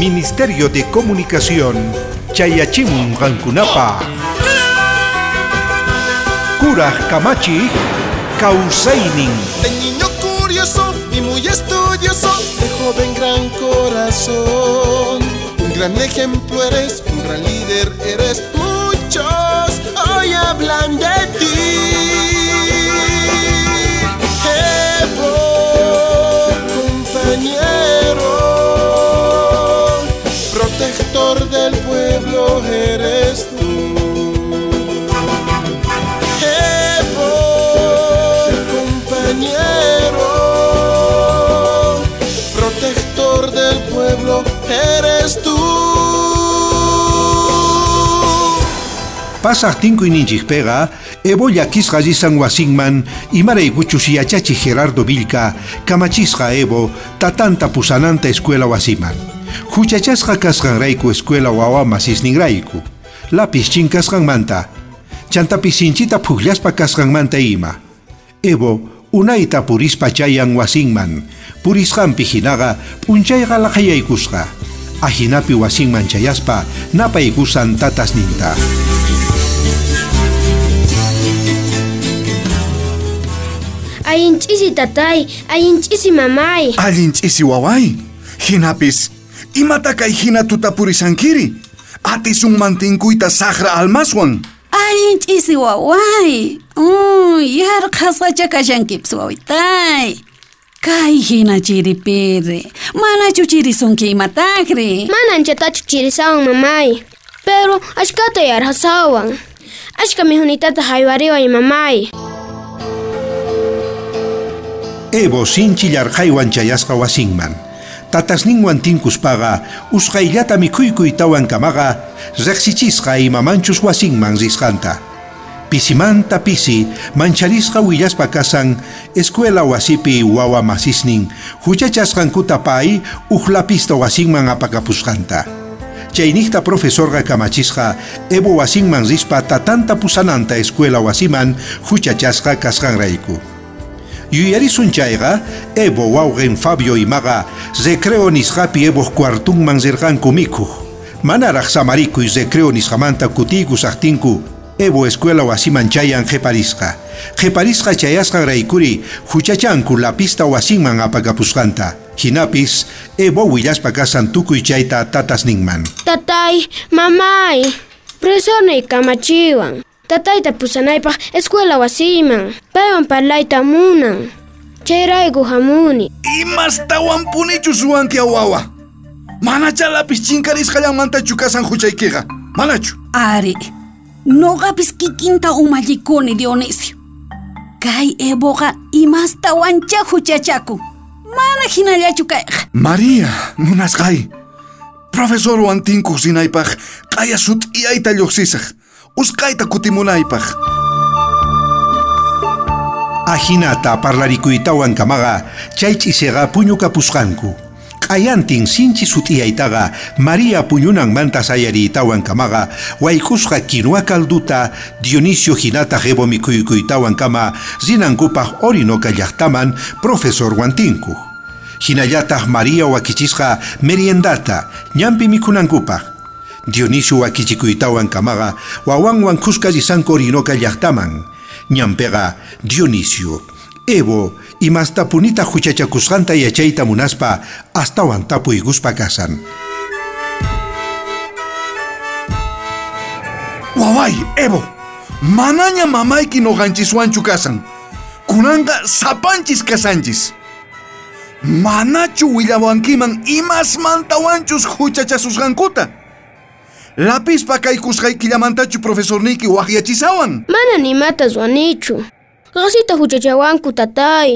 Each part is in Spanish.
Ministerio de Comunicación, Chayachimun Rankunapa. Kuraj Kamachi, Kausainin. De niño curioso y muy estudioso, de joven gran corazón. Un gran ejemplo eres, un gran líder eres. Muchos hoy hablan de ti. Evo, compañero, protector del pueblo eres tú. Evo, compañero, protector del pueblo eres tú. Pasaq tinku ininchik pega, Evo llakisqa risan wasinman, imaraykuchus yachachi Gerardo Vilca, kamachisqa Evo, tatanta pusananta escuela wasiman. Huchachasqa kasqanrayku escuela wawa masisninrayku. Lapis chinkasqanmanta, chantapis sinchita puqllaspa kasqanmanta ima. Evo, unayta purispa chayan wasinman, purisqanpi hinaqa, p'unchayqa laqayaykusqa. Ahinapi wasinman chayaspa, napaykusan tatasninta. Allinch'isi tatay, allinch'isi mamay. Allinch'isi waway, hinapis, imata kay hina tutapurisankiri. Atisun mantinkuyta saqra almaswan. Allinch'isi waway. Yarqasqacha kashankipis wawitay. Kay hina chiripiri, manachu chirisunki imatakri. Manan chatachu chirisawan mamay. Pero ashkata yarhasawan. Ashka mihunitata haywariwan mamay. Evo sinchillarqaywan chayasqa wasinman. Tatasninwan tinkuspaqa, usqayllata mikhuykuitawan kamaqa, reqsichisqa imamanchus wasinman risqanta. Pisimanta pisi, mancharisqa willaspa kasan, escuela wasipi wawa masisnin, huchachasqankuta pay, uhlapista wasinman apakapusqanta. Chaynikta profesorqa kamachisqa, Evo wasinman rispa tatanta pusananta escuela wasiman, huchachasqa kasqanrayku. Yuyarisun chayqa, Evo wawqen Fabio imaqa, recreo nisqapi Evo cuartunman zirqanku mikuq. Manaraq samarikuy recreo nisqamanta kutiykusaqtinku, Evo escuela wasiman chayan qhiparisqa. Qhiparisqa chayasqanraykuri, huchachanku lapista wasinman apakapusqanta. Hinapis, Evo willaspa kasan tukuy chayta tatasninman. Tatay, mamay, profesornay kamachiwan. Tatayta pusanaypaq escuela wasiman. Paywan parlayta munan. Chayrayku hamuni. Imastawan punichu suwanki wawa. Manacha lapis chinkarisqallamantachu kasan huchaykiqa. Manachu. Ari, noqapis kikinta umallikuni Dionisio. Kay Evoqa imastawancha huchachaku. Mana hinallachu kayqa. María, munasqay. Profesor wantinku sinaypaq qaya sut'iyayta lluqsisaq. Usqayta kutimunaypaq. Ahinata parlarikuytawan kamaqa, chaych'isiqa puñukapusqanku. Q'ayantin sinchi sut'iyaytaqa, María puñunanmanta sayariytawan kamaqa, waykusqa kinua calduta, Dionisio hinata Evo mikhuykuytawan kama, zinankupaq Orinoca llaqtaman profesor wantinku. Hinallataq María wakichisqa meriendata, ñampi mikhunankupaq. Dionisio wakichikuytawan kamaqa, wawanwan kuskarisanku Orinoca llaqtaman. Ñampega Dionisio, Evo, imastapunita huchachakusqanta yachayta munaspa, astawan tapuyguspa kasan. Waway, Evo, manaña mamayki noqanchiswanchu kasan. Kunanqa sapanchis kasanchis. Manachu willawankiman imasmantawanchus huchachasusqankuta. Lapispa kaykusqaykillamantachu profesorniki waqyachisawan. Mana nimatas wanichu. Qasita huchachawanku tatay.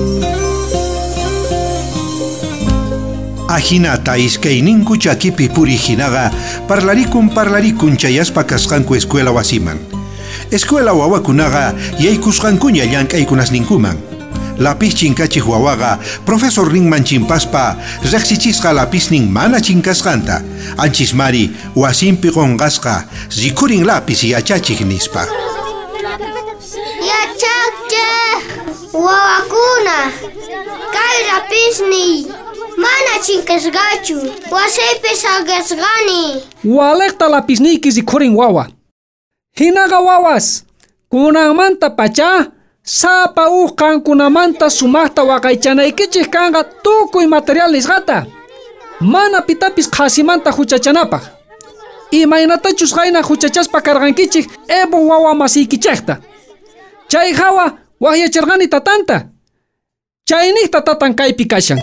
Ahinata iskayninku chakipi puri hinaqa, parlarikun chayaspa kasqanku escuela wasiman. Escuela wawakunaqa yaykusqankuña llank'aykunasninkuman. Lapis chinkachik wawaqa, profesor rinman chimpaspa, reqsichisqa lapisnin mana chinkasqanta. Anchis mari, wasimpi qonqasqa, rikurin lapis yachachik nispa. Yachachik! Wawakuna! Kay lapisni! Mana chinkasqachu, wasaypi saqasqani. Waleqta lapisniykis ikhurin wawa. Hinaqa wawas, kunanmanta pacha, sapa kankunamanta sumaqta waqaychanaykichik kanqa tukuy material nisqata. Mana pitapis qasimanta huchachanapaq. Imaynatachus qayna huchachaspa karqankichik Evo wawa masiykichikta. Chay hawa wahyacharqani tatanta. Chayniyta tatan kaypi kashan.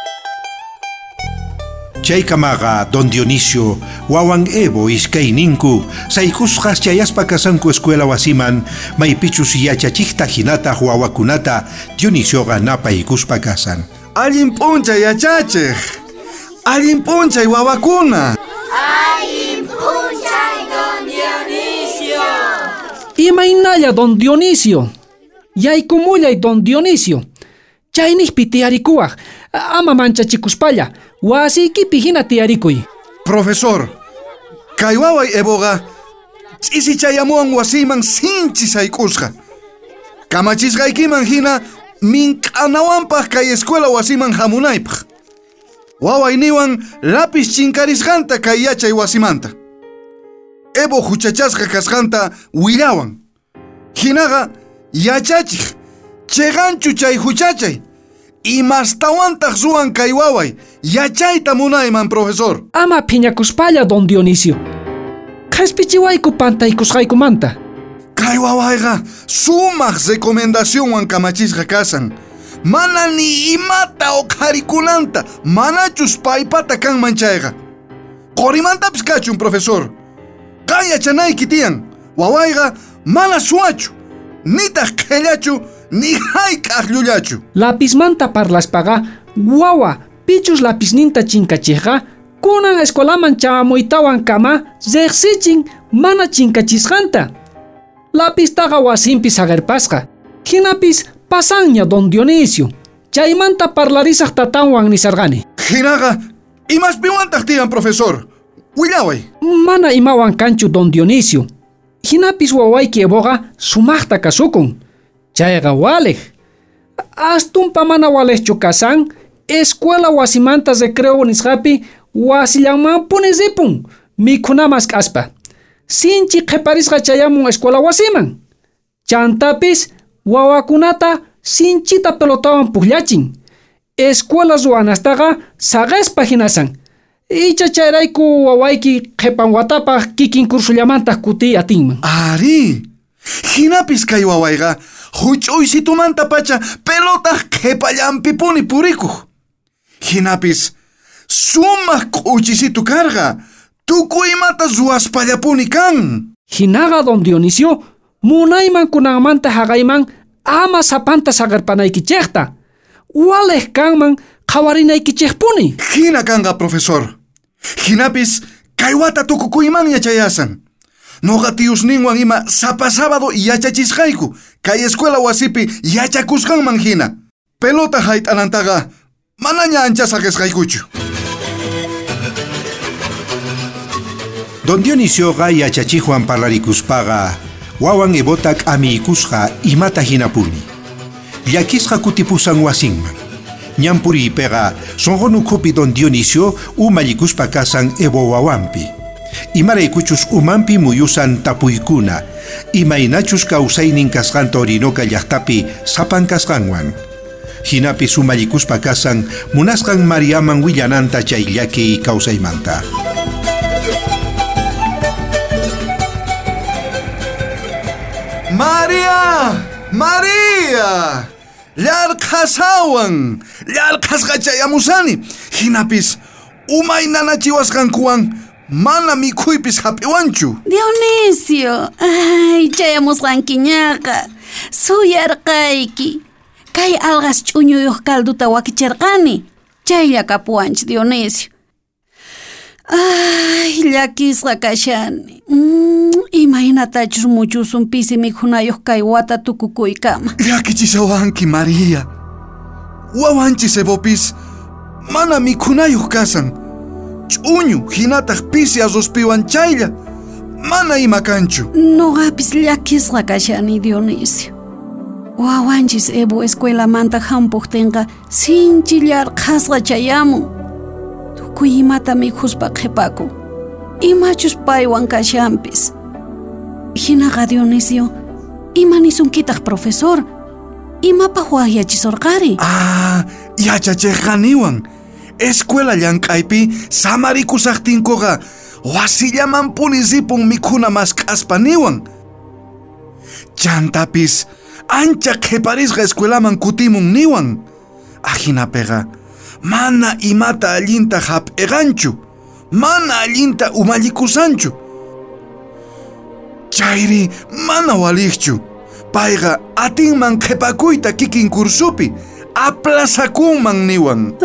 Chaykamaqa Don Dionisio wawan Evo iskayninku saykusqas chayaspa kasanku escuela wasiman maypichus yachachikta hinata wawakunata Dionisioqa napaykuspa kasan. Allin p'unchay yachachik. Allin p'unchay wawakuna. Allin p'unchay Don Dionisio. Imaynalla Don Dionisio. Yaykumullay Don Dionisio. Chayniypi tiyarikuwaq ama manchachikuspalla wasiykipi hina tiyarikuy. Profesor, kay waway Evoqa ch'isichayamuwan wasiyman sinchi saykusqa. Kamachisqaykiman hina mink'anawanpaq kay escuela wasiman hamunaypaq. Wawayniwan lapis chinkarisqanta kay yachay wasimanta. Evo huchachasqa kasqanta willawan. Hinaqa yachachik cheganchu chay huchachay. Imastawantaq suwan kay waway yachayta munayman, profesor. Ama phiñakuspalla Don Dionisio. Qhaspichiwayku pantaykusqaykumanta. Kay wawayqa sumaq recomendacionwan kamachisqa kasan. Mana ni imata oqharikunanta manachus paypata kanman chayqa. Qorimantapis kachun, profesor. Kay yachanayki tiyan wawayqa mana suwachu, nitaq qhillachu ni hayk'aq llullachu. Lapismanta parlaspaqa wawa pichus lapisninta chinkachijqa kunan escuelaman chamamuytawan kama riqsichin mana chinkachisqanta. Lapistaqa wasinpi sagerpasqa. Hinapis pasanña Don Dionisio. Chaymanta parlarisaq tatanwan nisarqani. Hinaqa imaspiwantaq tiyan, profesor. Willaway. Mana imawan kanchu Don Dionisio. Hinapis wawayki Evoqa sumaqta kasukun. Chayqa walej. Astumpa mana walejchu kasan, escuela wasimanta recreo nisqapi wasillanman punisipun mikhunamas k'aspa. Sinchi qhiparisqa chayamun escuela wasiman. Chantapis wawakunata sinchita pelotawan pukllachin. Escuela ruwanastaqa saqespa hinasan. Icha chayrayku wawayki qhipan watapaq kikin kursullamanta kutiy atinman. Ari, hinapis kay wawayqa huch'uysitumanta pacha pelotaq qhipallanpipuni purikuq. Hinapis sumaq q'uchisitu karqa tukuymata ruwaspallapuni kan. Hinaqa Don Dionisio munayman kunanmanta haqayman ama sapanta sagarpanaykichikta. Walej kanman qhawarinaykichikpuni. Hina kanqa, profesor. Hinapis kaywata tukukuymanña chayasan. Noqa tiyusninwan ima sapa sábado yachachisqayku kay escuela wasipi yachakusqanman hina. Pelota hayt'anantaqa manaña anchasaqesqaykuchu. Don Dionisioqa yachachijuan parlarikuspaqa wawan Evota k'amiykusqa imata hinapuni. Llakisqa kutipusan wasinman. Ñampuriypiqa sonqonukhupi Don Dionisio umallikuspa kasan Evo wawanpi. Imaraykuchus umanpi muyusan tapuykuna. Imaynachus kawsaynin kasqanta Orinoca llaqtapi sapan kasqanwan. Hinapis umallikuspa kasan munasqan Mariaman willananta chay llaki kawsaymanta. María! María! Llarqasawan! Llarqasqa chayamusani! Hinapis umaynanachiwasqankuwan mana mikhuypis hap'iwanchu. Dionisio, ay, chayamusqankiñaqa. Suyarqayki. Kay algas ch'uñuyuq kalduta wakicharqani. Chaylla kapuwanchis, Dionisio. Ay, llakisqa kashani. Imaynatachus muchusun pisi mikhunayuq kay wata tukukuykama. Llakichisawanki, María. Wawanchis Evopis mana mikhunayuq kasan. Ch'uñu hinataq pisi asuspiwan chaylla mana ima kanchu. Noqapis llakisqa kashani, Dionisio. Wawanchis Evo escuela manta hampuqtinqa sinchillar qhasqa chayamun. Tukuy imata mikhuspa qhipakun. Imachus paywan kashanpis. Hinaqa Dionisio, imanisunkitaj profesor. Imapaq waqyachisorqari. Yachachiqaniwan. Escuela llank'aypi samarikusaqtinkuqa wasillaman punisipun mikhuna mask'aspaniwan. Chantapis ancha qhiparisqa escuelaman kutimun niwan. Ahinapiqa mana imata allinta hap'iqanchu, mana allinta umalikusanchu. Chayri mana waliqchu. Payqa atinman qhipakuyta kikin kursupi aplasakunman niwan.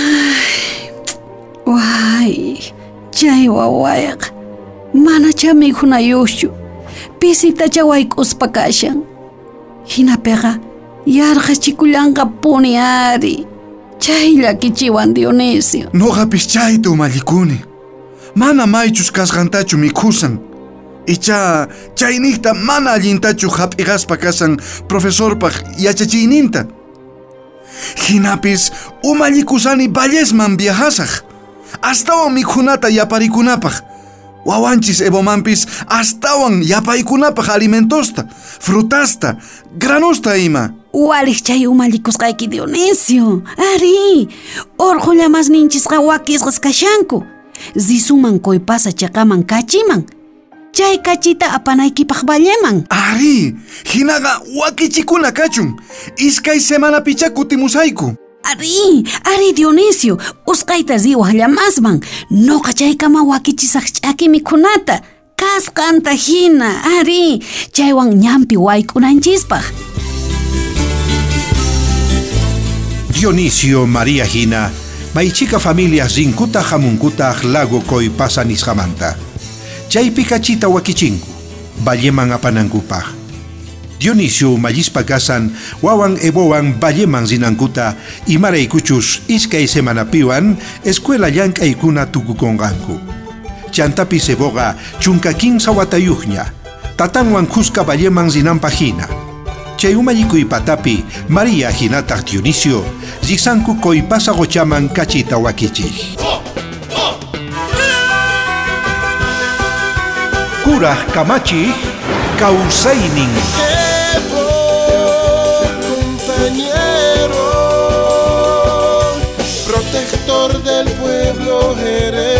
Way, chay wawayqa manacha mikhunayuqchu. Pisitacha wayk'uspa kashan. Hinapiqa yarqachikullanqa puniari. Chay llakichiwan Dionisio. Nuqapis chayta umallikuni. Mana maychus kasqantachu mikhusan. Icha chayniyta mana allintachu hap'iqaspa kasan profesorpaq yachachiyninta. Hinapis umallikusani Vallesman viajasaq. Astawan mikhunata yaparikunapaq. Wawanchis Evomanpis astawan yapaykunapaq alimentosta, frutasta, granusta ima. Waliq chay umallikusqayki Dionisio. Ari, orqullamasninchisqa wakisqas kashanku. Zisuman koypasa chaqaman kachiman. Chay kachita apanaykipaq Valleman. Ari, hinaqa wakichikuna kachun. Iskay semanapicha kutimusayku. Ari Dionisio, usqayta ziwaq llamasman. Nuqa chaykama wakichisaq ch'aki mikhunata. Kasqanta hina, ari, chaywan ñampi wayk'unanchispaq. Dionisio María Hina, maychica familias rinkuta hamunkuta lago koypasa nisqamanta. Chaypi kachita wakichinku, Valleman apanankupaq. Dionisio mallispa kasan wawan Evowan Valleman zinankuta imaraykuchus iskay semanapiwan escuela llank'aykuna tukukonqanku. Chantapis Evoqa chunka 15 watayuqña, tatanwan kuska Valleman zinanpa hina. Chay umallikuypatapi María hinataq Dionisio riqsanku koypasa qochaman kachita wakichiq. Kuraq kamachiq kawsaynin. Compañero, protector del pueblo eres.